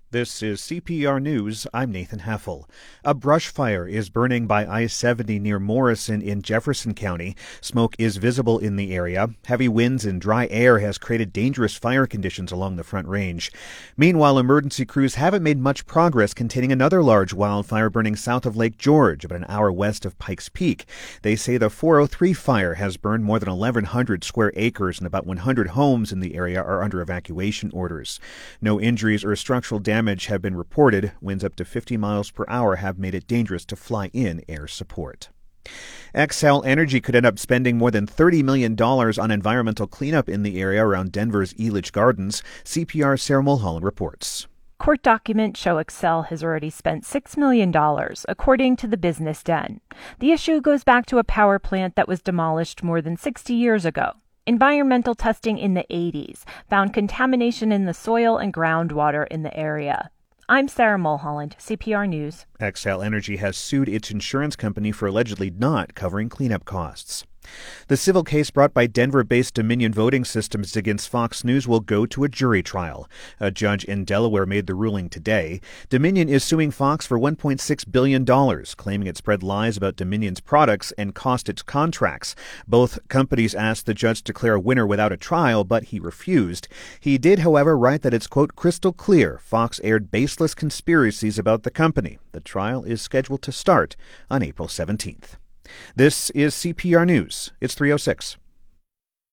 This is CPR News. I'm Nathan Heffel. A brush fire is burning by I-70 near Morrison in Jefferson County. Smoke is visible in the area. Heavy winds and dry air has created dangerous fire conditions along the Front Range. Meanwhile, emergency crews haven't made much progress containing another large wildfire burning south of Lake George, about an hour west of Pikes Peak. They say the 403 fire has burned more than 1,100 square acres, and about 100 homes in the area are under evacuation orders. No injuries or structural damage have been reported. Winds up to 50 miles per hour have made it dangerous to fly in air support. Xcel Energy could end up spending more than $30 million on environmental cleanup in the area around Denver's Elitch Gardens. CPR's Sarah Mulholland reports. Court documents show Xcel has already spent $6 million, according to the Business Den. The issue goes back to a power plant that was demolished more than 60 years ago. Environmental testing in the 80s found contamination in the soil and groundwater in the area. I'm Sarah Mulholland, CPR News. Xcel Energy has sued its insurance company for allegedly not covering cleanup costs. The civil case brought by Denver-based Dominion Voting Systems against Fox News will go to a jury trial. A judge in Delaware made the ruling today. Dominion is suing Fox for $1.6 billion, claiming it spread lies about Dominion's products and cost its contracts. Both companies asked the judge to declare a winner without a trial, but he refused. He did, however, write that it's, quote, crystal clear Fox aired baseless conspiracies about the company. The trial is scheduled to start on April 17th. This is CPR News. It's 3:06.